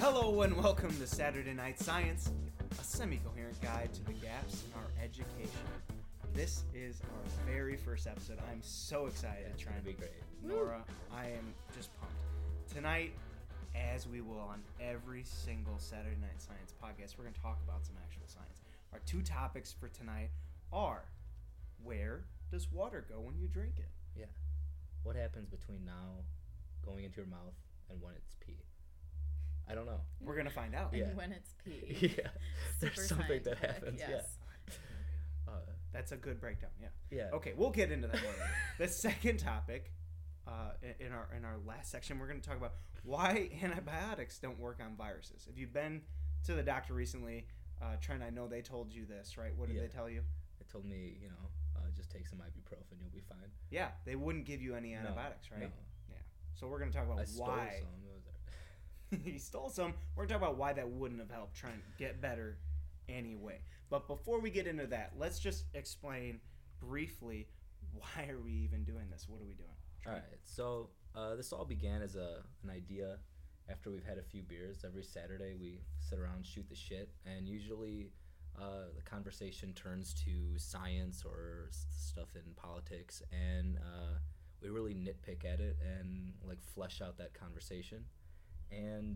Hello and welcome to Saturday Night Science, a semi-coherent guide to the gaps in our education. This is our very first episode. I'm so excited. It's going to be great. Nora, I am just pumped. Tonight, as we will on every single Saturday Night Science podcast, we're going to talk about some actual science. Our two topics for tonight are, where does water go when you drink it? Yeah. What happens between now, going into your mouth, and when it's pee? I don't know. We're going to find out. Yeah. And when it's pee. Yeah. Super There's something that scientific, happens. yes. Yeah. That's a good breakdown, yeah. Yeah. Okay, we'll get into that later. The second topic, in our last section, we're going to talk about why antibiotics don't work on viruses. If you've been to the doctor recently, Trent, I know they told you this, right? What did they tell you? They told me, just take some ibuprofen, you'll be fine. Yeah, they wouldn't give you any antibiotics, right? No. Yeah. So we're going to talk about I stole why. some. He stole some. We're going to talk about why that wouldn't have helped Trent get better anyway. But before we get into that, let's just explain briefly, why are we even doing this? What are we doing? All right. So this all began as an idea after we've had a few beers. Every Saturday we sit around, shoot the shit, and usually the conversation turns to science or stuff in politics, and we really nitpick at it and like flesh out that conversation. And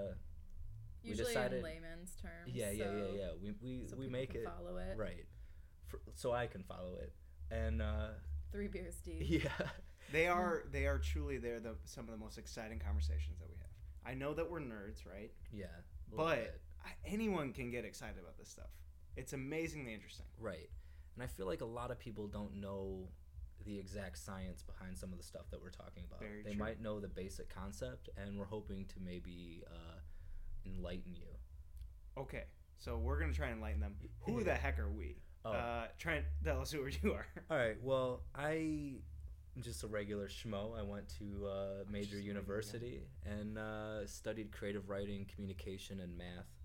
we Usually decided, in layman's terms. Yeah. We make it follow it. right, so I can follow it. And 3 beers deep. yeah, They are truly some of the most exciting conversations that we have. I know that we're nerds, right? yeah, But anyone can get excited about this stuff. It's amazingly interesting. right. And I feel like a lot of people don't know the exact science behind some of the stuff that we're talking about. Very they true. might know the basic concept, and we're hoping to maybe enlighten you. Okay, so we're going to try and enlighten them. Who the heck are we? Oh. Trent, tell us who you are. All right. Well, I'm just a regular schmo. I went to major university and studied creative writing, communication, and math.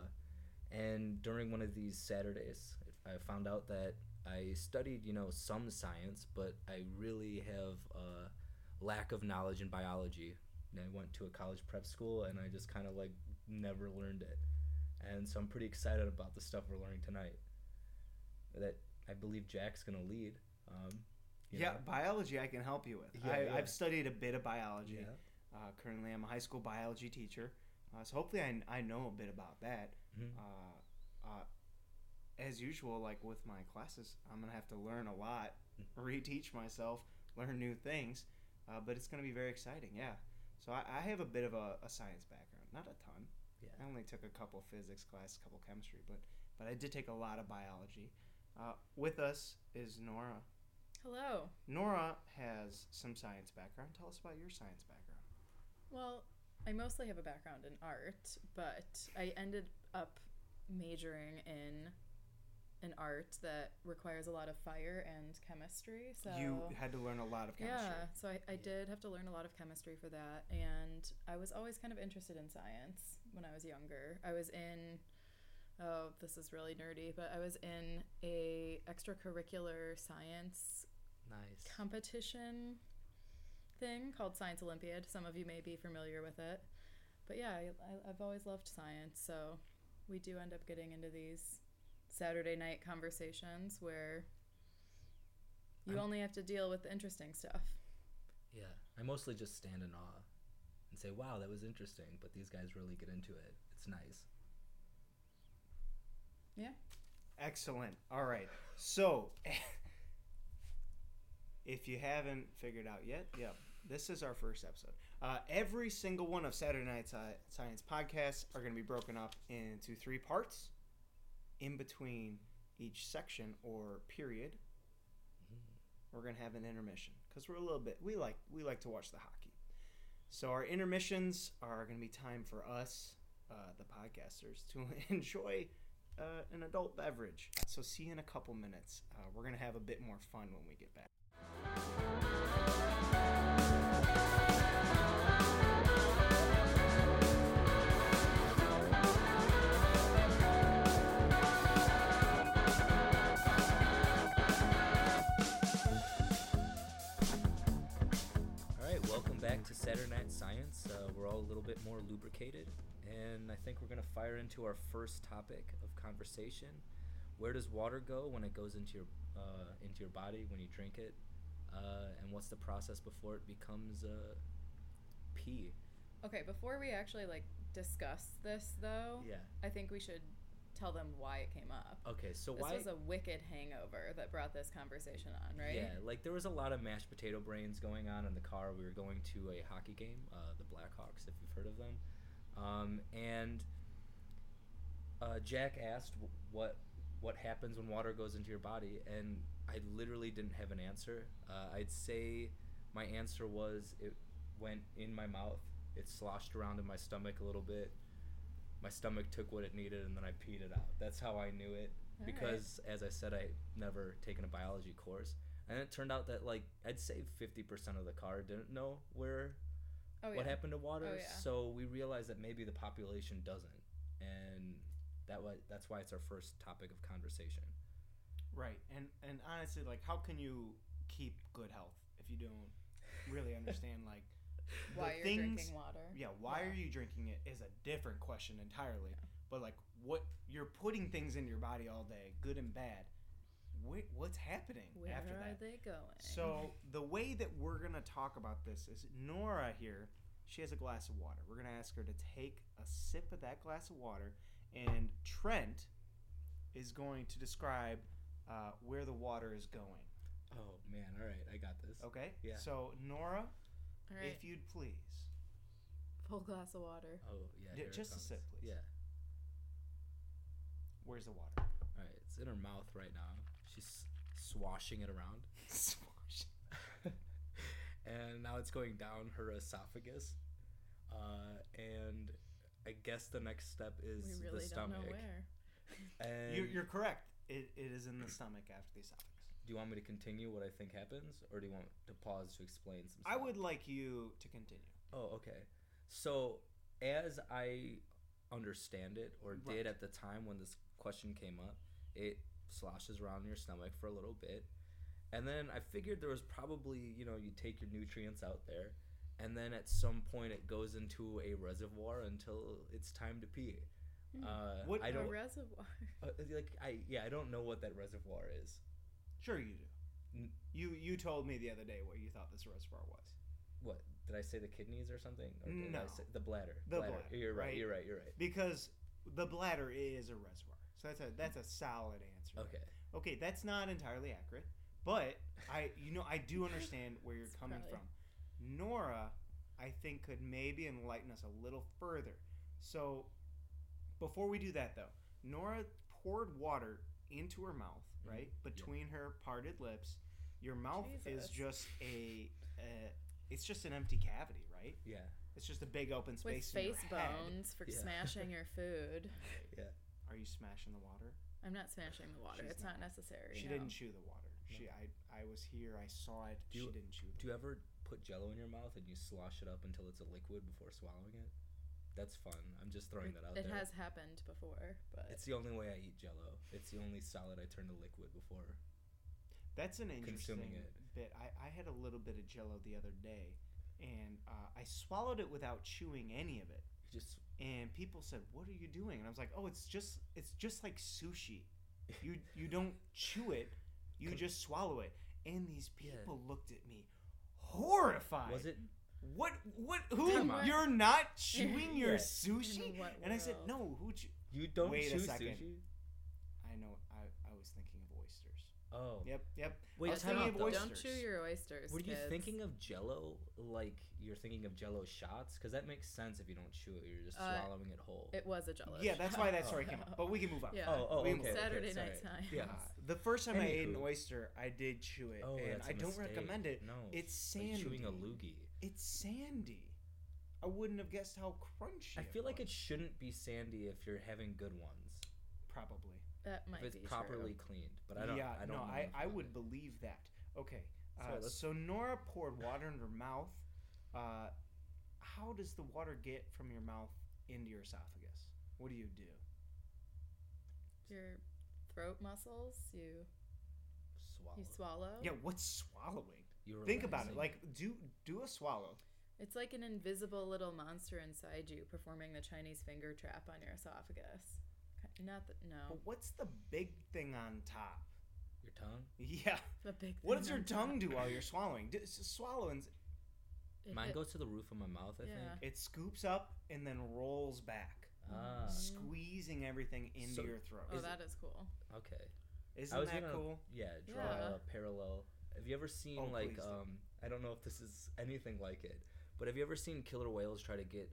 And during one of these Saturdays, I found out that I studied, some science, but I really have a lack of knowledge in biology. And I went to a college prep school, and I just kind of never learned it. And so I'm pretty excited about the stuff we're learning tonight. That I believe Jack's gonna lead. Biology I can help you with. Yeah. I've studied a bit of biology. Yeah. Currently, I'm a high school biology teacher. So hopefully I know a bit about that. Mm-hmm. As usual, like with my classes, I'm going to have to learn a lot, reteach myself, learn new things. But it's going to be very exciting, yeah. So I have a bit of a science background. Not a ton. Yeah. I only took a couple physics classes, a couple chemistry, but I did take a lot of biology. With us is Nora. Hello. Nora has some science background. Tell us about your science background. Well, I mostly have a background in art, but I ended up majoring in an art that requires a lot of fire and chemistry. So You had to learn a lot of chemistry. Yeah, so I did have to learn a lot of chemistry for that, and I was always kind of interested in science when I was younger. I was in, this is really nerdy, but I was in a extracurricular science Nice. competition thing called Science Olympiad. Some of you may be familiar with it. But yeah, I've always loved science, so we do end up getting into these Saturday night conversations where you only have to deal with the interesting stuff. Yeah. I mostly just stand in awe and say, wow, that was interesting, but these guys really get into it. It's nice. Yeah. Excellent. All right. So, if you haven't figured out yet, this is our first episode. Every single one of Saturday Night Science podcasts are going to be broken up into 3 parts. In between each section or period, we're going to have an intermission because we like to watch the hockey. So our intermissions are going to be time for us, the podcasters, to enjoy an adult beverage. So see you in a couple minutes. We're going to have a bit more fun when we get back. All right, welcome back to Saturday Night Science. We're all a little bit more lubricated, and I think we're going to fire into our first topic of conversation. Where does water go when it goes into your body when you drink it? And what's the process before it becomes pee? Okay, before we actually discuss this though, Yeah. I think we should tell them why it came up. Okay, so This why? was a wicked hangover that brought this conversation on, right? Yeah, there was a lot of mashed potato brains going on in the car. We were going to a hockey game, the Blackhawks, if you've heard of them. And Jack asked what happens when water goes into your body, and I literally didn't have an answer. I'd say my answer was it went in my mouth. It sloshed around in my stomach a little bit. My stomach took what it needed, and then I peed it out. That's how I knew it. All Because, as I said, I'd never taken a biology course. And it turned out that, I'd say 50% of the car didn't know what happened to water. Oh, yeah. So we realized that maybe the population doesn't. And that's why it's our first topic of conversation. Right. And honestly, how can you keep good health if you don't really understand, why you're drinking water. Yeah, why are you drinking it is a different question entirely. Yeah. But, what you're putting things in your body all day, good and bad. What's happening Where after that? are they going? So the way that we're going to talk about this is Nora here, she has a glass of water. We're going to ask her to take a sip of that glass of water, and Trent is going to describe where the water is going. Oh, man. All right. I got this. Okay? Yeah. So, Nora, All right. if you'd please. Full glass of water. Oh, yeah. here it Just a comes. sip, please. Yeah. Where's the water? All right. It's in her mouth right now. She's swashing it around. Swash. And now it's going down her esophagus. And I guess the next step is We really the stomach. don't know where. And You're correct. It is in the stomach after the esophagus. do you want me to continue what I think happens, or do you want to pause to explain some I stuff? would like you to continue. Oh, okay. So, as I understand it, or Right. did at the time when this question came up, it sloshes around in your stomach for a little bit. And then I figured there was probably, you take your nutrients out there, and then at some point it goes into a reservoir until it's time to pee. What- I A don't reservoir. I don't know what that reservoir is. Sure you do. You told me the other day what you thought this reservoir was. What did I say? The kidneys or something? Or did No. I say the bladder? The bladder, You're right. right? You're right. Because the bladder is a reservoir. So that's a solid answer. there. Okay. Okay, that's not entirely accurate, but I do understand where you're coming probably- from. Nora, I think, could maybe enlighten us a little further. So before we do that, though, Nora poured water into her mouth, right, between her parted lips. Your mouth is Jesus. just it's just an empty cavity, right? Yeah. It's just a big open With space in your face head. bones for Yeah. smashing your food. Yeah. Are you smashing the water? I'm not smashing the water. She's it's not necessary. She no. didn't chew the water. I was here. I saw it. Do she you- didn't chew the Do you ever put Jello in your mouth and you slosh it up until it's a liquid before swallowing it? That's fun. I'm just throwing that out It there. has happened before, but It's the only way I eat Jello. It's the only solid I turn to liquid before. That's an interesting Consuming it. bit. I had a little bit of Jello the other day, and I swallowed it without chewing any of it. You just And people said, "What are you doing?" And I was like, "Oh, it's just like sushi. You don't chew it. You just swallow it." And these Yeah. people looked at me horrified. was it? What? Who? Time out. You're not chewing your Yeah. sushi? In what And I said, world? "No, who?" You don't Wait a chew second. sushi? I know. I was thinking of oysters. Oh. Yep. Wait, I was time thinking out, of though. oysters. don't chew your oysters. Were you kids. thinking of Jello like you're thinking of Jello shots? Because that makes sense if you don't chew it. You're just swallowing it whole. It was a Jello. Yeah, that's why that shot. story came up. But we can move on. Yeah. Oh, We okay. move- Saturday sorry. night time. Yeah. The first time I ate an Anywho. oyster, I did chew it, Oh, and that's a I don't mistake. recommend it. No. It's Like sandy. chewing a loogie. It's sandy. I wouldn't have guessed how crunchy. I feel like it was. shouldn't be sandy if you're having good ones. Probably. That might If be it's properly true. cleaned, but I don't. Yeah, I don't no, know enough I about would it. believe that. Okay, So let's- so Nora poured water in her mouth. How does the water get from your mouth into your esophagus? What do you do? Your throat muscles. You Swallow. swallow. Yeah, what's swallowing? You're Think about it. relaxing. Like, do a swallow. It's like an invisible little monster inside you performing the Chinese finger trap on your esophagus. Not that, no. But what's the big thing on top? Your tongue? Yeah. The big What thing does your on tongue top. do while you're swallowing? Swallowing, Mine goes to the roof of my mouth, I think. it scoops up and then rolls back, Ah, squeezing everything into So- your throat. Oh, that is cool. okay. Isn't that gonna, cool? Yeah, draw Yeah. a parallel. Have you ever seen Oh, like please do. I don't know if this is anything like it, but have you ever seen killer whales try to get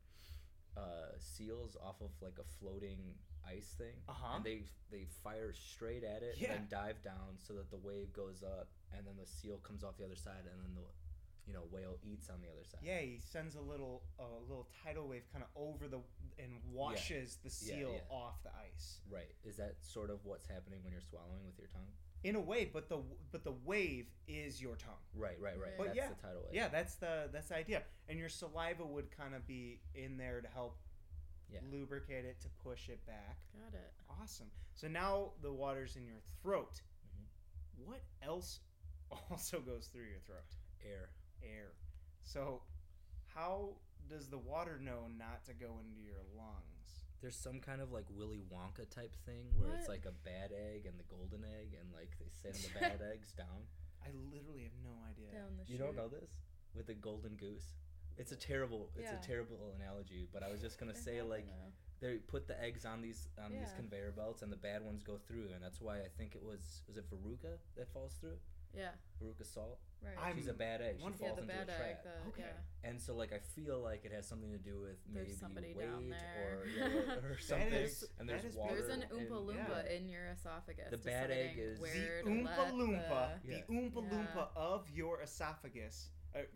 seals off of like a floating ice thing? Uh-huh. And they fire straight at it Yeah. and then dive down so that the wave goes up and then the seal comes off the other side and then the whale eats on the other side. Yeah, he sends a little tidal wave kind of over and washes the seal yeah. off the ice. Right. Is that sort of what's happening when you're swallowing with your tongue? In a way, but the wave is your tongue. Right. But That's yeah, the tidal wave. Yeah, that's the idea. And your saliva would kind of be in there to help Yeah. lubricate it, to push it back. Got it. Awesome. So now the water's in your throat. Mhm. What else also goes through your throat? Air. Air. So how does the water know not to go into your lungs? There's some kind of like Willy Wonka type thing where it's What? like a bad egg and the golden egg, and like they send the bad eggs down. I literally have no idea. Down the You don't chute. know this? With the golden goose. It's a terrible Yeah. analogy, but I was just gonna I say have to like know. they put the eggs on these Yeah. conveyor belts and the bad ones go through, and that's why I think it was it Veruca that falls through? Yeah. Veruca Salt. Right. She's a bad egg. She wonderful. yeah, falls the into bad a egg. trap. The, Okay. Yeah. And so like I feel like it has something to do with maybe There's somebody weight down there. or something. and that there's is water. There's an and- Oompa Loompa yeah. in your esophagus. The bad egg deciding is- where The to Oompa let Loompa, Yeah. the Oompa Yeah. Loompa of your esophagus,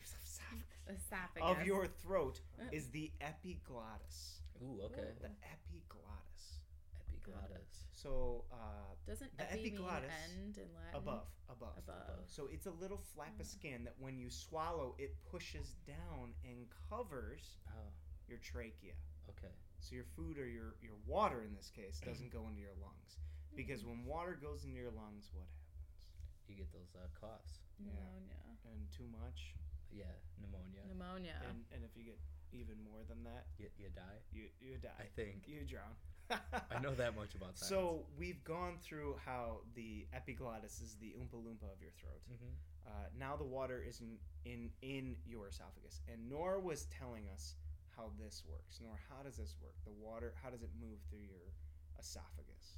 the esophagus of your throat is the epiglottis. Ooh, okay. Ooh. The epiglottis. Epiglottis. So Doesn't the epi mean epiglottis end in Latin? above. Above. So it's a little flap of skin that when you swallow, it pushes down and covers Oh, your trachea. okay. So your food or your water in this case doesn't go into your lungs. Because when water goes into your lungs, what happens? You get those coughs. Pneumonia. And too much. Yeah, pneumonia. Pneumonia. And if you get even more than that, You die. you die. I think. You drown. I know that much about science. So we've gone through how the epiglottis is the Oompa Loompa of your throat. Mhm. Now the water is in your esophagus, and Nora was telling us how this works. Nora, how does this work? The water, how does it move through your esophagus?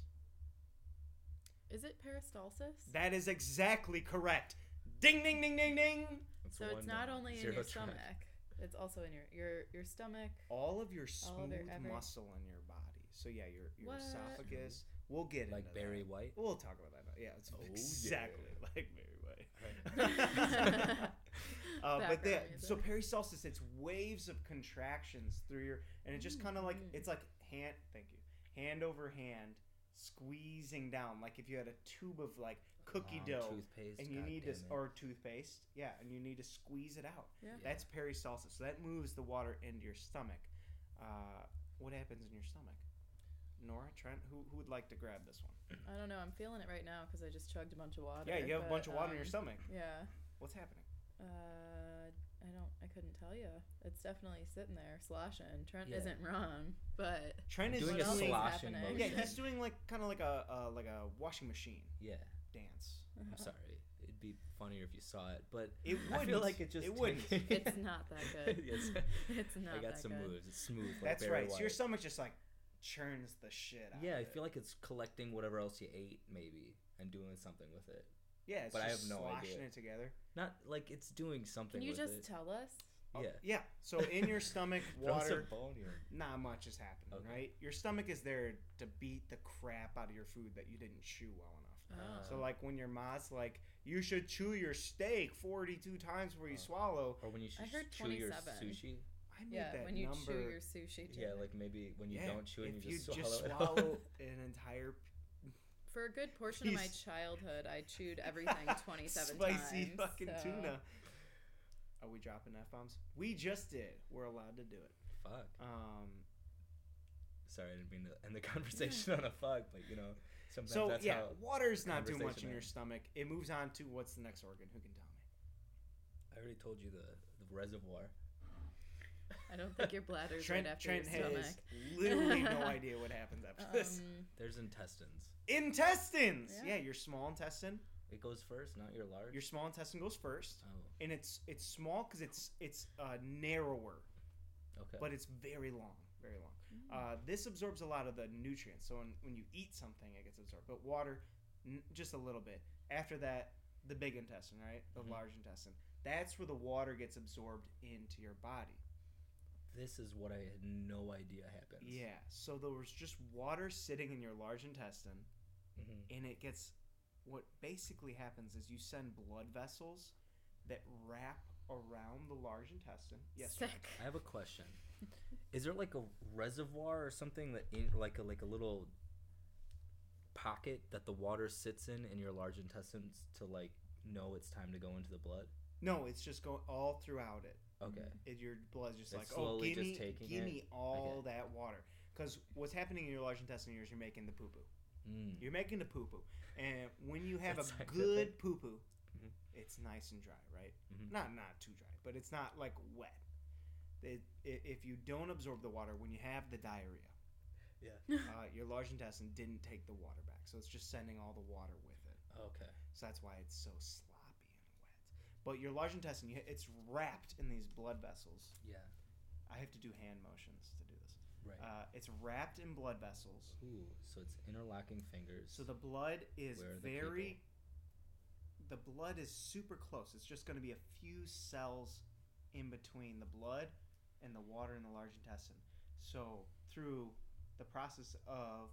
Is it peristalsis? That is exactly correct. Ding, ding, ding, ding, ding. That's So it's one not down. only in Zero your track. stomach. It's also in your stomach. All of your All of smooth your muscle in your body. So yeah, your What? esophagus. We'll get Like into Barry that. White. We'll talk about that. Yeah, it's Oh, exactly yeah. like Barry White. Background But yeah, music. so peristalsis, it's waves of contractions through your, and it's just kind of like it's like hand over hand, squeezing down, like if you had a tube of like cookie Long dough, toothpaste, and you God need to, damn it. or toothpaste, yeah, and you need to squeeze it out. Yeah. That's peristalsis. So that moves the water into your stomach. What happens in your stomach? Nora, Trent, who would like to grab this one? I don't know. I'm feeling it right now because I just chugged a bunch of water. Yeah, you have a but, bunch of water in your stomach. Yeah. What's happening? I couldn't tell you. It's definitely sitting there sloshing. Trent Yeah. isn't wrong, but Trent is Doing what a else is sloshing happening? Yeah, motion. he's doing like kind of like a washing machine Yeah. dance. I'm sorry. It'd be funnier if you saw it, but It I feel wouldn't. like it just It wouldn't. It's not that good. Yes. It's not I got that some good. moves. It's smooth. Like That's Barry right. So your White. stomach just like churns the shit out. Yeah, of I it. feel like it's collecting whatever else you ate, maybe, and doing something with it. Yeah, it's but I just have no sloshing idea. it together. Not like it's doing something. Can you with just it. tell us? Oh, Yeah. Yeah. So in your stomach, Throw some water, bone here. not much is happening, Okay. right? Your stomach is there to beat the crap out of your food that you didn't chew well enough. Oh. So like when your mom's like, you should chew your steak 42 times before you swallow. Or when you I heard chew your 27. sushi. I made Yeah, that when you number. chew your sushi. Too. Yeah, like maybe when you Yeah, don't chew and if you just swallow it. swallow an entire For a good portion of my Piece- childhood, I chewed everything 27 spicy times. fucking so- tuna. Are we dropping F-bombs? We just did. We're allowed to do it. Fuck. Um, Sorry, I didn't mean to end the conversation on a fuck, but you know, sometimes so that's yeah, how. water's not too much conversation in your ends. stomach. It moves on to what's the next organ? Who can tell me? I already told you the reservoir. I don't think your bladder's Trent, right after Trent your stomach. has literally no idea what happens after this. There's intestines. Intestines. Yeah. Yeah, your small intestine. It goes first, not your large. Your small intestine goes first, Oh, and it's small because it's narrower, okay. but it's very long, very long. This absorbs a lot of the nutrients. So when you eat something, it gets absorbed. But water, just a little bit. After that, the big intestine, right? The large intestine. That's where the water gets absorbed into your body. This is what I had no idea happens. Yeah. So there was just water sitting in your large intestine, and it gets. What basically happens is you send blood vessels that wrap around the large intestine. Yes. Sick. Ryan. I have a question. Is there like a reservoir or something that like a little pocket that the water sits in your large intestines to like know it's time to go into the blood? No, it's just going all throughout it. Okay. Your blood's just It's like, slowly give just me, taking give it? me all that water. Because what's happening in your large intestine is you're making the poo poo. You're making the poo poo, and when you have That's a scientific. good poo poo, Mhm. it's nice and dry, right? Mhm. Not too dry, but it's not like wet. If you don't absorb the water when you have the diarrhea, Yeah. your large intestine didn't take the water back, so it's just sending all the water with it. Okay. So that's why it's so sloppy and wet. But your large intestine, it's wrapped in these blood vessels. Yeah. I have to do hand motions to do this. Right. It's wrapped in blood vessels. Ooh, so it's interlocking fingers. So the blood is Where are the the blood is super close. It's just going to be a few cells in between the blood and the water in the large intestine. So through the process of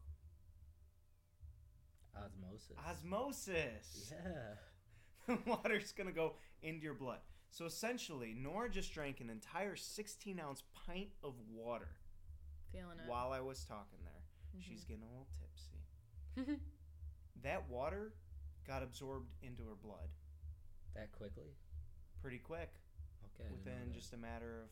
osmosis, Yeah. the water's going to go into your blood. So essentially, Nora just drank an entire 16-ounce pint of water Feeling it. while I was talking there. She's getting a little tipsy. That water got absorbed into her blood That quickly? pretty quick, Okay. I didn't know within that. just a matter of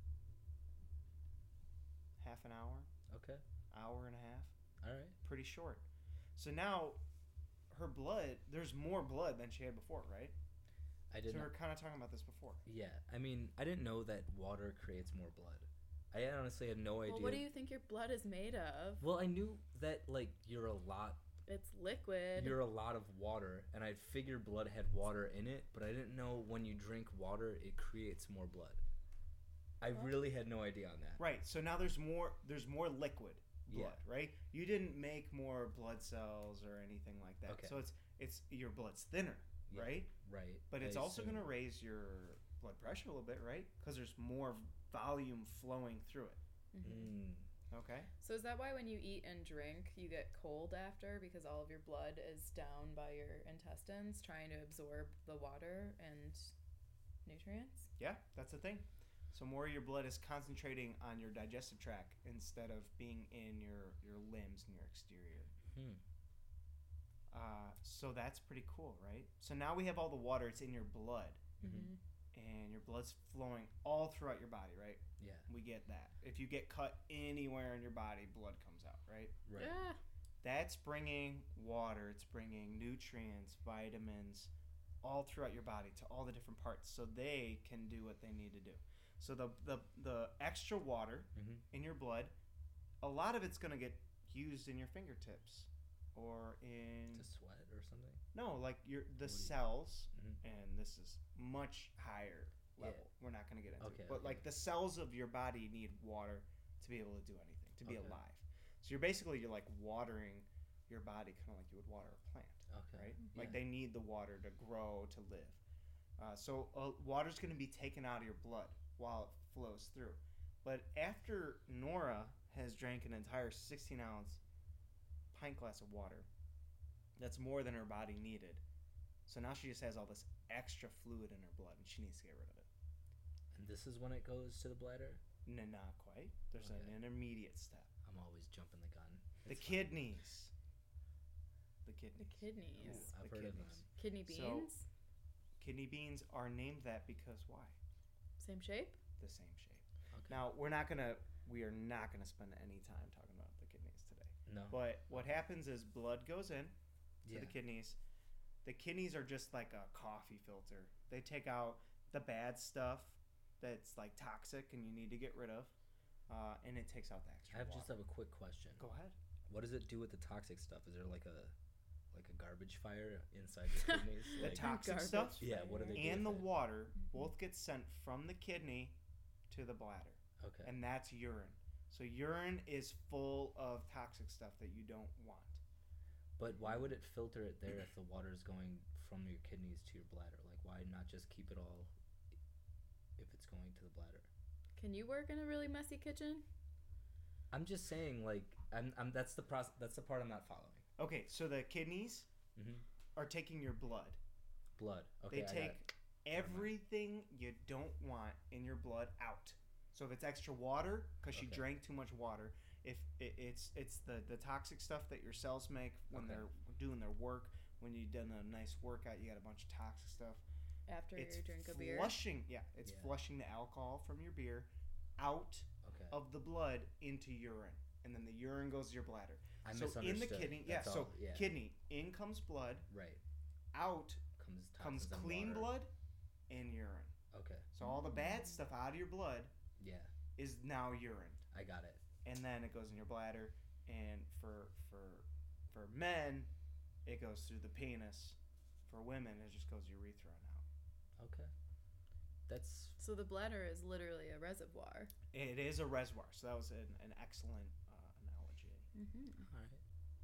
half an hour, Okay. hour and a half. All right. Pretty short. So now her blood, there's more blood than she had before, right? I did So we not. were kind of talking about this before. Yeah. I mean, I didn't know that water creates more blood. I honestly had no idea. Well, what do you think your blood is made of? Well, I knew that like you're a lot of water, and I figured blood had water in it, but I didn't know when you drink water it creates more blood. I really had no idea on that. Right. So now there's more liquid blood, Yeah. right? You didn't make more blood cells or anything like that. Okay. So it's your blood's thinner, Yeah. right? Right. But it's I also going to assumed. raise your blood pressure a little bit, right? Because there's more volume flowing through it. Mm. Okay. So is that why when you eat and drink, you get cold after because all of your blood is down by your intestines trying to absorb the water and nutrients? Yeah, that's the thing. So more of your blood is concentrating on your digestive tract instead of being in your limbs and your exterior. So that's pretty cool, right? So now we have all the water. It's in your blood. Mm-hmm. And your blood's flowing all throughout your body, right? Yeah. We get that. If you get cut anywhere in your body, blood comes out, right? Right. Yeah. That's bringing water. It's bringing nutrients, vitamins, all throughout your body to all the different parts, so they can do what they need to do. So the extra water in your blood, a lot of it's gonna get used in your fingertips, or in To sweat or something. no, like the What do you- cells, and this is much higher level. We're not gonna get into Okay, it, but okay. like the cells of your body need water to be able to do anything, to be Okay. alive. So you're like watering your body, kind of like you would water a plant, Okay. right? Yeah. Like they need the water to grow, to live. So water's going to be taken out of your blood while it flows through. But after Nora has drank an entire 16-ounce pint glass of water, that's more than her body needed. So now she just has all this extra fluid in her blood, and she needs to get rid of it. And this is when it goes to the bladder? No, not quite. There's Okay. an intermediate step. I'm always jumping the gun. The It's fine. kidneys. The kidneys. The kidneys. Ooh, I've the heard of kidneys. them. Kidney So- beans? Kidney beans are named that because why? Same shape? The same shape. Okay. Now we are not gonna spend any time talking about the kidneys today. No. But what happens is blood goes in to Yeah. the kidneys. The kidneys are just like a coffee filter. They take out the bad stuff that's like toxic and you need to get rid of, and it takes out the extra I water. just have a quick question. Go ahead. What does it do with the toxic stuff? Is there like a garbage fire inside your kidneys? The Like, toxic Garbage stuff yeah, what do they do and the with it? water both get sent from the kidney to the bladder, Okay. and that's urine. So urine is full of toxic stuff that you don't want. But why would it filter it there if the water is going from your kidneys to your bladder? Like, why not just keep it all if it's going to the bladder? Can you work in a really messy kitchen? I'm just saying, like, I'm that's the process. That's the part I'm not following. Okay, so the kidneys Mm-hmm. are taking your blood. Blood. Okay. They I got take it. everything you don't want in your blood out. So if it's extra water, because you Okay. drank too much water, if it's the toxic stuff that your cells make when Okay. they're doing their work, when you've done a nice workout, you got a bunch of toxic stuff. After It's you drink a beer? flushing Yeah. flushing the alcohol from your beer out Okay. of the blood into urine, and then the urine goes to your bladder. I So in the misunderstood. kidney, That's so all, yeah. kidney, in comes blood, Right. out Comes comes toxins and clean water. blood and urine. Okay. So all the bad stuff out of your blood Yeah. is now urine, I got it. and then it goes in your bladder. And for men, it goes through the penis. For women, it just goes urethra and out. Okay. That's So the bladder is literally a reservoir. It is a reservoir. So that was an excellent analogy. Mm-hmm. all right.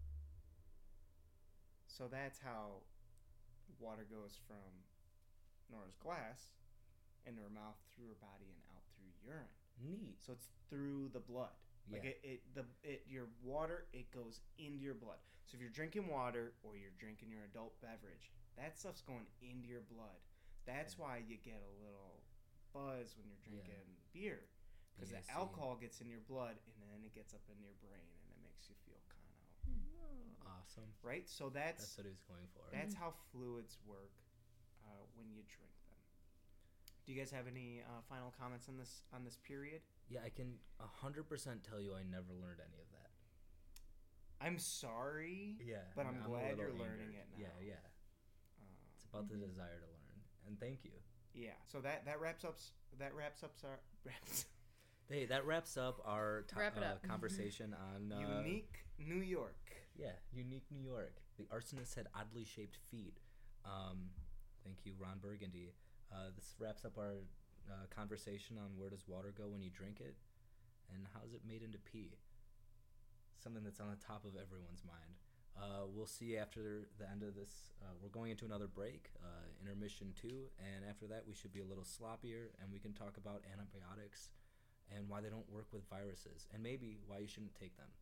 So that's how water goes from Nora's glass into her mouth, through her body, and out through urine. Neat. So it's through the blood. Yeah. Like your water, it goes into your blood. So if you're drinking water or you're drinking your adult beverage, that stuff's going into your blood. That's Okay. why you get a little buzz when you're drinking beer, because the BAC. alcohol gets in your blood and then it gets up in your brain and it makes you feel kind of Awesome. right. So That's what he was going for. that's how fluids work when you drink them. Do you guys have any final comments on this period? Yeah, I can 100% tell you I never learned any of that. I'm sorry. Yeah. But I'm a glad little you're learning it now. Yeah, yeah. It's about the desire to learn. And thank you. Yeah. So that wraps up our Hey, that wraps up our Wrap it up. conversation on unique New York. Yeah, unique New York. The arsonist had oddly shaped feet. Thank you, Ron Burgundy. This wraps up our conversation on where does water go when you drink it, and how is it made into pee? Something that's on the top of everyone's mind. We'll see after the end of this. We're going into another break, intermission 2, and after that we should be a little sloppier, and we can talk about antibiotics and why they don't work with viruses, and maybe why you shouldn't take them.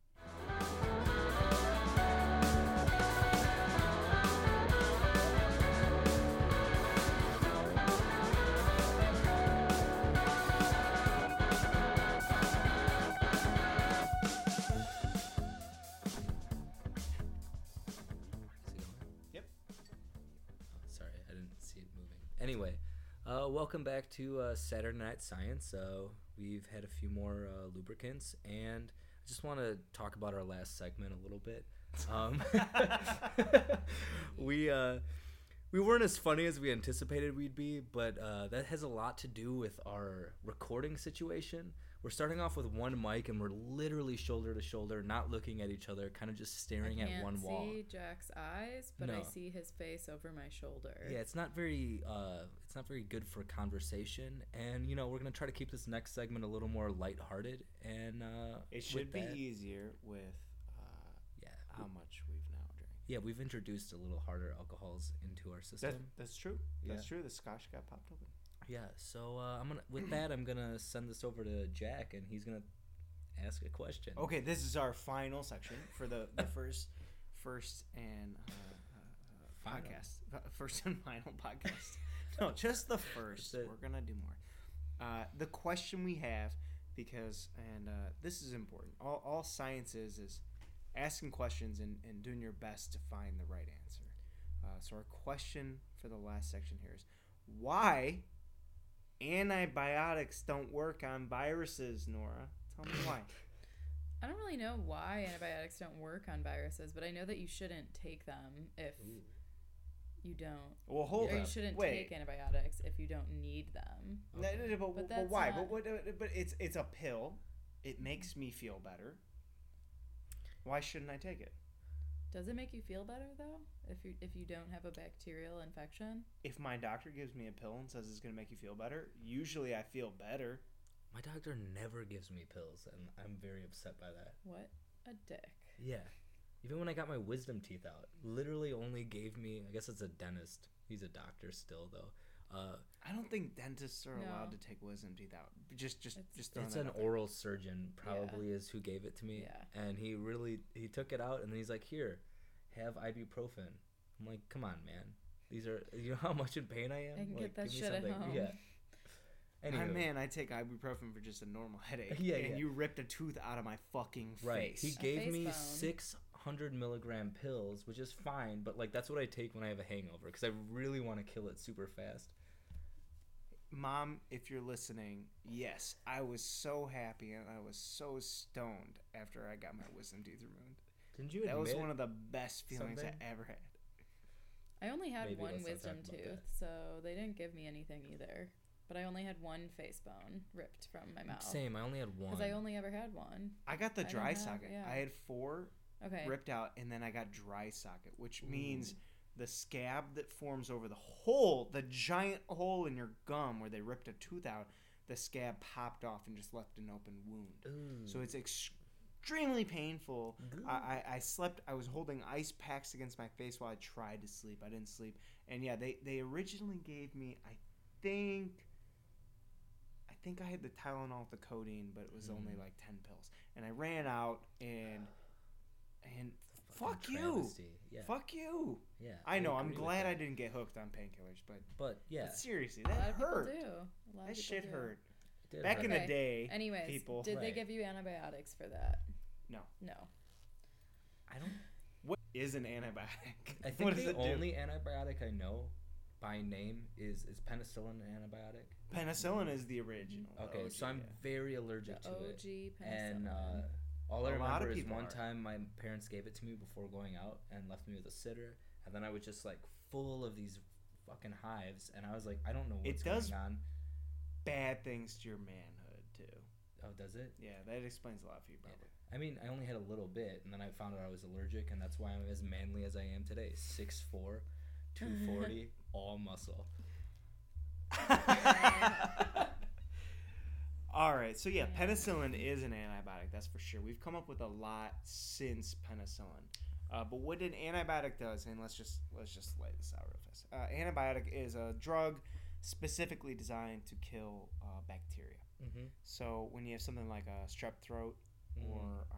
Anyway, welcome back to Saturday Night Science. We've had a few more lubricants, and I just want to talk about our last segment a little bit. We weren't as funny as we anticipated we'd be, but that has a lot to do with our recording situation. We're starting off with one mic, and we're literally shoulder to shoulder, not looking at each other, kind of just staring at one wall. I can't see Jack's eyes, but No. I see his face over my shoulder. Yeah, it's not very good for conversation, and we're gonna try to keep this next segment a little more lighthearted, and It should be that, easier with how much we've now drank. Yeah, we've introduced a little harder alcohols into our system. That's true. Yeah. That's true. The scotch got popped open. Yeah, so I'm gonna send this over to Jack, and he's gonna ask a question. Okay, this is our final section for the first and Final. podcast. First and final podcast. No, just the first. That's it. We're gonna do more. The question we have, because this is important. All science is asking questions and doing your best to find the right answer. So our question for the last section here is, why antibiotics don't work on viruses, Nora? Tell me why. I don't really know why antibiotics don't work on viruses, but I know that you shouldn't take them if Ooh. you don't. Well, hold Or up. you shouldn't Wait. take antibiotics if you don't need them. No, Okay. no, but But why? that's But it's a pill. It makes me feel better. Why shouldn't I take it? Does it make you feel better though? If you don't have a bacterial infection? If my doctor gives me a pill and says it's going to make you feel better, usually I feel better. My doctor never gives me pills, and I'm very upset by that. What a dick. Yeah. Even when I got my wisdom teeth out, literally only gave me, I guess it's a dentist. He's a doctor still, though. I don't think dentists are No. allowed to take wisdom teeth out. Just throwing It's that an out there. oral surgeon, probably is who gave it to me. Yeah. And he took it out, and then he's like, here, have ibuprofen. I'm like, come on, man. These are, you know how much in pain I am? I can like, get that give me shit at something. home. Yeah. Anywho, Man, I take ibuprofen for just a normal headache. Yeah, and yeah. you ripped a tooth out of my fucking right. face. He A gave face me bone. 600 milligram pills, which is fine, but like that's what I take when I have a hangover because I really want to kill it super fast. Mom, if you're listening, yes, I was so happy and I was so stoned after I got my wisdom teeth removed. Didn't you That admit? was one of the best feelings something? I ever had. I only had Maybe one let's not wisdom talk about tooth, so they didn't give me anything either. But I only had one face bone ripped from my mouth. Same. I only had one. Because I only ever had one. I got the I don't dry have- socket. yeah. I had 4 Okay. ripped out, and then I got dry socket, which Ooh. means the scab that forms over the hole, the giant hole in your gum where they ripped a tooth out, the scab popped off and just left an open wound. Ooh. So it's extremely painful. I slept. I was holding ice packs against my face while I tried to sleep. I didn't sleep. And yeah, they originally gave me, I think I had the Tylenol with the codeine, but it was only like 10 pills. And I ran out and fuck Fucking you. travesty. Yeah. Fuck you. Yeah. I know. I'm agree with glad that. I didn't get hooked on painkillers, but Yeah. seriously, A lot that of people hurt. do. A lot That of shit people do. hurt. It did Back hurt. in the Okay. day, Anyways, people. did they Right. give you antibiotics for that? No. No. I don't. What is an antibiotic? I think What does the it do? only antibiotic I know by name is penicillin an antibiotic. Penicillin is the original. the Okay, OG, so I'm yeah. very allergic The to it. OG And penicillin. all I A lot of remember is people one are. time my parents gave it to me before going out and left me with a sitter, and then I was just like full of these fucking hives, and I was like, I don't know what's It does- going on. Bad things to your manhood too. Oh, does it? Yeah, that explains a lot for you, probably. I mean, I only had a little bit, and then I found out I was allergic, and that's why I'm as manly as I am today. 6'4", 240, all muscle. All right, so yeah, penicillin is an antibiotic. That's for sure. We've come up with a lot since penicillin. But what an antibiotic does, and let's just lay this out real fast. Antibiotic is a drug specifically designed to kill bacteria. Mm-hmm. So when you have something like a strep throat or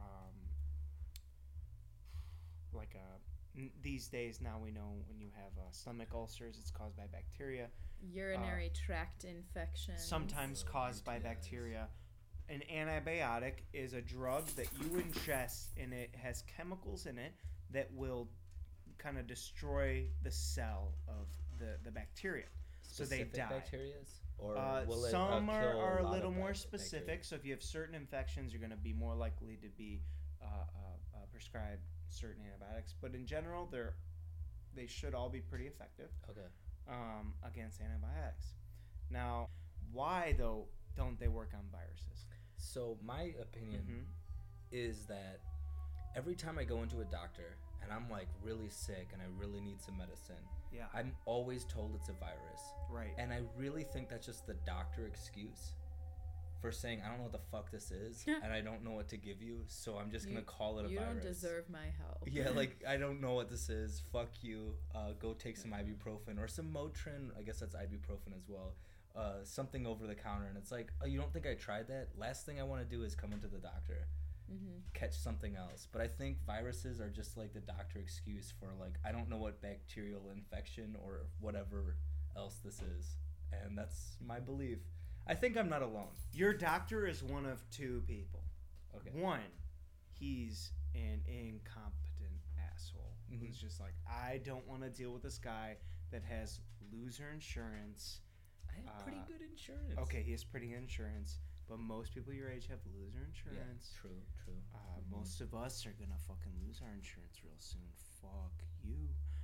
these days now we know when you have stomach ulcers, it's caused by bacteria. Urinary tract infection. Sometimes caused by UTIs. bacteria. An antibiotic is a drug that you ingest, and it has chemicals in it that will kind of destroy the cell of the bacteria. So they Specific die. bacterias? Or will it, Some kill are a lot little of more bacteria? specific. So if you have certain infections, you're going to be more likely to be prescribed certain antibiotics. But in general, they should all be pretty effective Okay. against antibiotics. Now, why though don't they work on viruses? So my opinion Mhm. is that every time I go into a doctor and I'm like really sick and I really need some medicine, Yeah. I'm always told it's a virus. Right. And I really think that's just the doctor excuse for saying, I don't know what the fuck this is and I don't know what to give you, so I'm just going to call it a You virus. don't deserve my help. Yeah, like, I don't know what this is. Fuck you. Go take some ibuprofen or some Motrin. I guess that's ibuprofen as well. Something over the counter. And it's like, oh, you don't think I tried that? Last thing I want to do is come into the doctor, catch something else. But I think viruses are just like the doctor excuse for, like, I don't know what bacterial infection or whatever else this is. And that's my belief. I think I'm not alone. Your doctor is one of two people. Okay. One, he's an incompetent asshole who's just like, I don't want to deal with this guy that has loser insurance. I have pretty good insurance. Okay, he has pretty good insurance, but most people your age have loser insurance. Yeah, true. Most of us are gonna fucking lose our insurance real soon. Fuck you.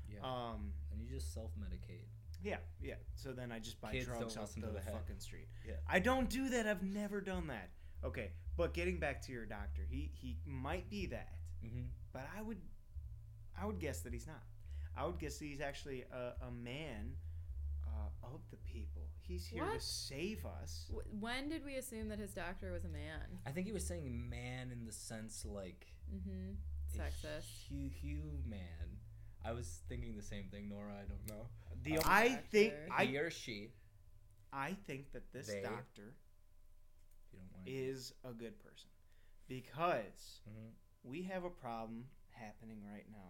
Yeah. And you just self-medicate. Yeah. So then I just buy Kids drugs don't off listen the to the head. fucking street. Yeah. I don't do that. I've never done that. Okay, but getting back to your doctor, he might be that, Mm-hmm. but I would guess that he's not. I would guess that he's actually a man of the people. He's here to What? save us. When did we assume that his doctor was a man? I think he was saying man in the sense like Mm-hmm. a Sexist. human. I was thinking the same thing, Nora. I don't know. I think He or she. I think that this They. doctor If you don't want to. is a good person because Mhm. we have a problem happening right now.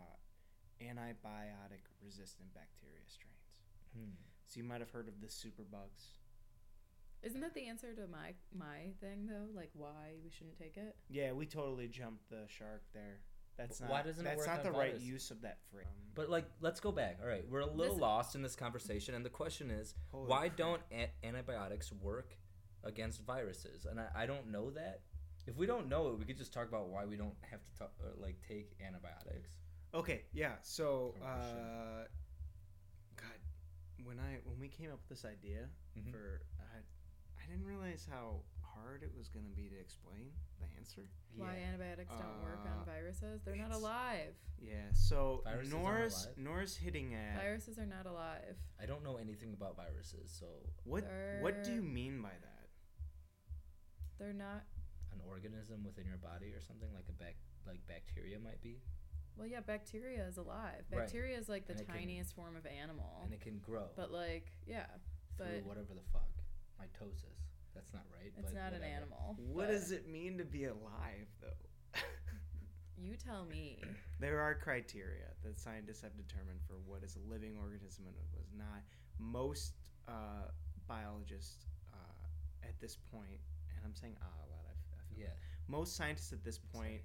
Antibiotic resistant bacteria strains. Hmm. So you might have heard of the superbugs. Isn't that the answer to my thing though? Like why we shouldn't take it? Yeah, we totally jumped the shark there. That's not. Why doesn't it that's work not on the right virus? use of that phrase. But like, let's go back. All right, we're a little This- lost in this conversation, and the question is, Holy why crap. don't antibiotics work against viruses? And I don't know that. If we don't know it, we could just talk about why we don't have to talk, take antibiotics. Okay, yeah. So, Or we should. God, when we came up with this idea Mhm. for, I didn't realize how hard it was gonna be to explain the answer. Why antibiotics don't work on viruses? They're not it's- alive. Yeah. So Viruses aren't alive? Nora's hitting at Viruses are not alive. I don't know anything about viruses, so what? What do They're- you mean by that? They're not. an organism within your body or something like like bacteria might be, Well, yeah, bacteria is alive. Right. Bacteria is like the And it can- tiniest form of animal. and it can grow But like, yeah, through but whatever the fuck. Mitosis. That's not right. it's but not an whatever. animal. What but does it mean to be alive, though? You tell me. There are criteria that scientists have determined for what is a living organism and what is not. Most biologists at this point, and I'm saying a lot, I feel Yeah. bad. Most scientists at this point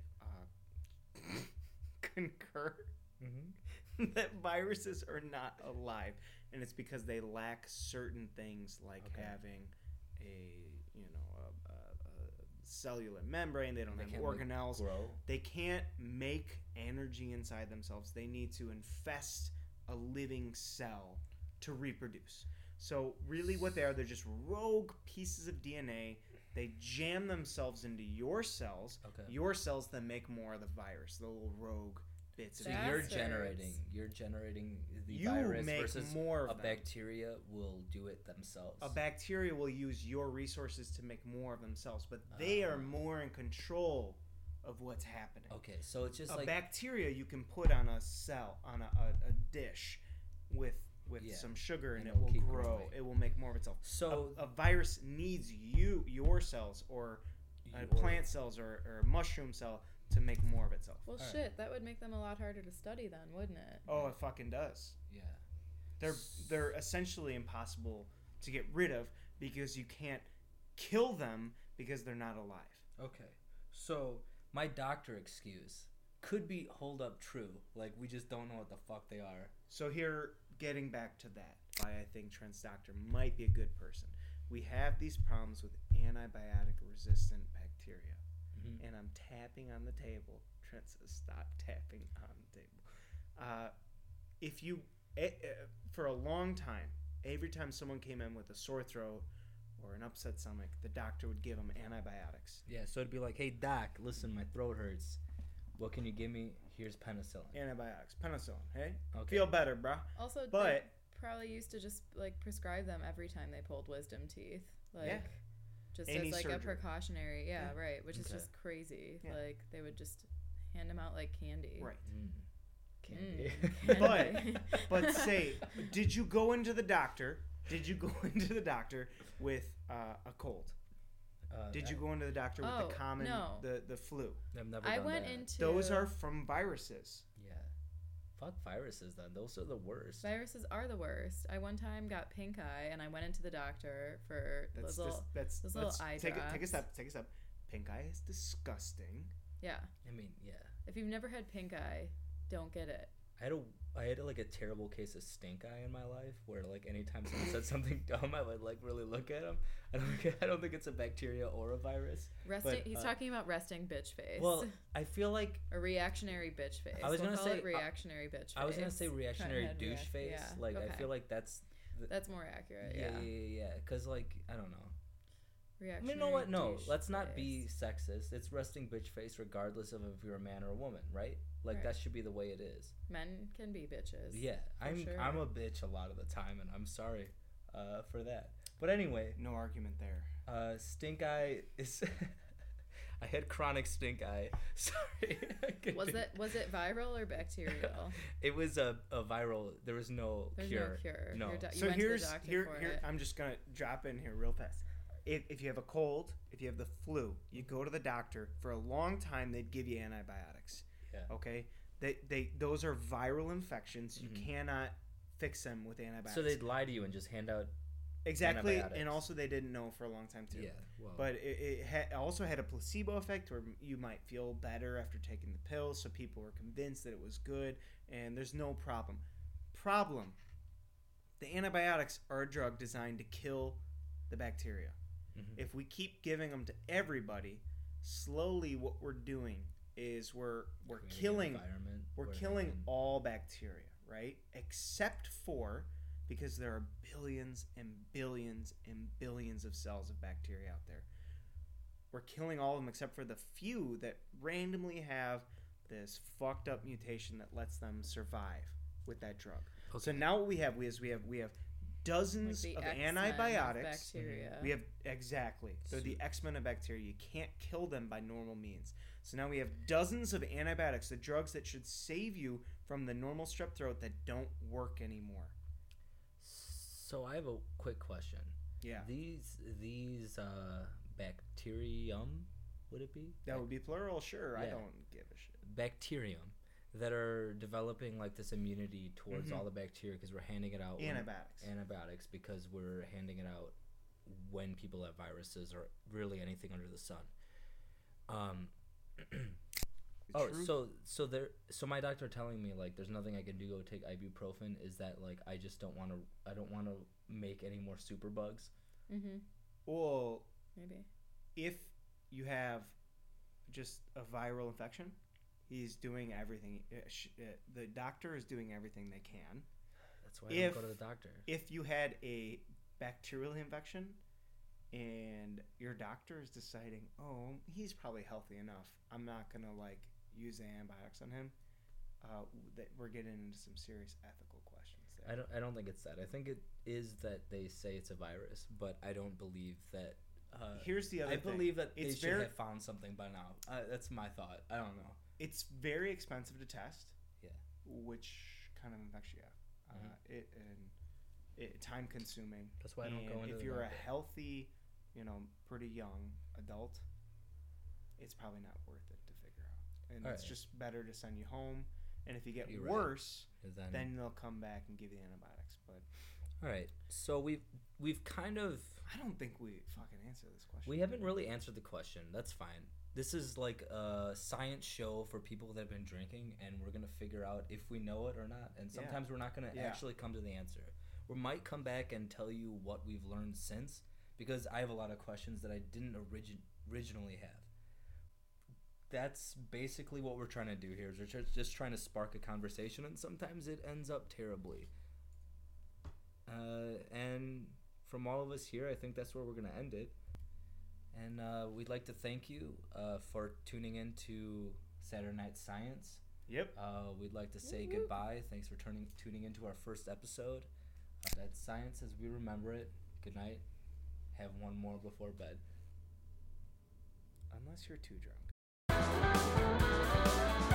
concur Mm-hmm. that viruses are not alive, and it's because they lack certain things like Okay. having a cellular membrane. They don't They have can't, like, organelles. grow. They can't make energy inside themselves. They need to infest a living cell to reproduce. So really what they are, they're just rogue pieces of DNA. They jam themselves into your cells. Okay. Your cells then make more of the virus, the little rogue bits of So DNA. you're generating the You virus make versus more a of them. bacteria will do it themselves. A bacteria will use your resources to make more of themselves, but they are more in control of what's happening. Okay, so it's just A like bacteria you can put on a cell, on a dish with Yeah. some sugar, and And it it'll will keep grow. growing. It will make more of itself. so A virus needs your cells or plant cells or a mushroom cell to make more of itself. Well, Alright. shit, that would make them a lot harder to study then, wouldn't it? Oh, it fucking does. Yeah. They're essentially impossible to get rid of because you can't kill them because they're not alive. Okay. So my doctor excuse could be hold up true. Like we just don't know what the fuck they are. So here, getting back to that, why I think Trent's doctor might be a good person. We have these problems with antibiotic-resistant bacteria, Mhm. and I'm tapping on the table. Trent says, "Stop tapping on the table." If you, for a long time, every time someone came in with a sore throat or an upset stomach, the doctor would give them antibiotics. Yeah. So it'd be like, hey doc, listen, my throat hurts. What can you give me? Here's penicillin. Antibiotics, penicillin. Hey, Okay. feel better, bruh. Also, But- they probably used to just like prescribe them every time they pulled wisdom teeth, like Yeah. just Any as like surgery. a precautionary. Yeah, Yeah. right. Which is Okay. just crazy. Yeah. Like they would just hand them out like candy. Right. Candy. Candy. But say, did you go into the doctor? Did you go into the doctor with a cold? Did you go into the doctor with Oh, the common, no. the flu? I've never I done went that. into Those are from viruses. Yeah. Fuck viruses then. Those are the worst. viruses are the worst. I one time got pink eye and I went into the doctor for That's those little that's those little let's eye take a drops. step. Take a step. Pink eye is disgusting. yeah. I mean, yeah. If you've never had pink eye, don't get it. I had like a terrible case of stink eye in my life, where like anytime someone said something dumb, I would like really look at them. I don't think it's a bacteria or a virus. He's talking about resting bitch face. Well, I feel like a reactionary bitch face. I was gonna say reactionary bitch face. I was gonna say reactionary douche face. Yeah, Like okay. I feel like that's more accurate. yeah. Because like I don't know. Reactionary You know what? No, douche let's not face. be sexist. It's resting bitch face regardless of if you're a man or a woman, right? Like Right. that should be the way it is. Men can be bitches. Yeah, sure. I'm a bitch a lot of the time, and I'm sorry for that. But anyway, No argument there. stink eye is. I had chronic stink eye. Sorry. Was it viral or bacterial? It was a viral. There was no There's cure. no cure. No. You So went to the here's doctor here for here. it. I'm just gonna drop in here real fast. If you have a cold, if you have the flu, you go to the doctor. For a long time, they'd give you antibiotics. Yeah. Okay. Those are viral infections. You Mhm. cannot fix them with antibiotics. So they'd lie to you and just hand out. exactly, antibiotics. and also they didn't know for a long time too. Yeah. Well. But it also had a placebo effect where you might feel better after taking the pills, so people were convinced that it was good, and there's no problem. The antibiotics are a drug designed to kill the bacteria. Mhm. If we keep giving them to everybody, slowly what we're doing is we're creating an killing environment we're where they killing can- all bacteria, right? Except for, because there are billions and billions and billions of cells of bacteria out there. We're killing all of them except for the few that randomly have this fucked up mutation that lets them survive with that drug. So now what we have dozens Like the of X-Men of antibiotics. bacteria. We have exactly. They're the X-Men of bacteria. You can't kill them by normal means. So now we have dozens of antibiotics, the drugs that should save you from the normal strep throat that don't work anymore. So I have a quick question. Yeah. These bacterium, would it be? That would be plural, sure. I Yeah. don't give a shit. Bacterium that are developing like this immunity towards Mhm. all the bacteria because we're handing it out Antibiotics. because we're handing it out when people have viruses or really anything under the sun. True. So my doctor telling me like there's nothing I can do, go take ibuprofen, is that like I don't want to make any more superbugs. Mm-hmm. Well, Maybe. if you have just a viral infection, he's doing everything. The doctor is doing everything they can. That's why I don't go to the doctor. If you had a bacterial infection and your doctor is deciding, oh, he's probably healthy enough, I'm not going to like use the antibiotics on him, that we're getting into some serious ethical questions there. I don't think it's that. I think it is that they say it's a virus, but I don't believe that. Here's the other I thing. believe that It's they should very- have found something by now. That's my thought. I don't know. It's very expensive to test. Yeah. Which kind of infection you have. It time consuming. That's why I don't go into if the you're market. a healthy, pretty young adult, it's probably not worth it to figure out. And it's Alright. just better to send you home. And if you get You're right. worse, Then then they'll come back and give you antibiotics. But all right. So we've kind of I don't think we fucking answered this question. we haven't really answered the question. That's fine. This is like a science show for people that have been drinking, and we're gonna figure out if we know it or not. And Yeah. sometimes we're not gonna Yeah. actually come to the answer. We might come back and tell you what we've learned since, because I have a lot of questions that I didn't originally have. That's basically what we're trying to do here. Is we're just trying to spark a conversation, and sometimes it ends up terribly. And from all of us here, I think that's where we're gonna end it. And we'd like to thank you for tuning in to Saturday Night Science. Yep. We'd like to say goodbye. Thanks for tuning into our first episode. That's Science as we remember it. Good night. Have one more before bed. Unless you're too drunk.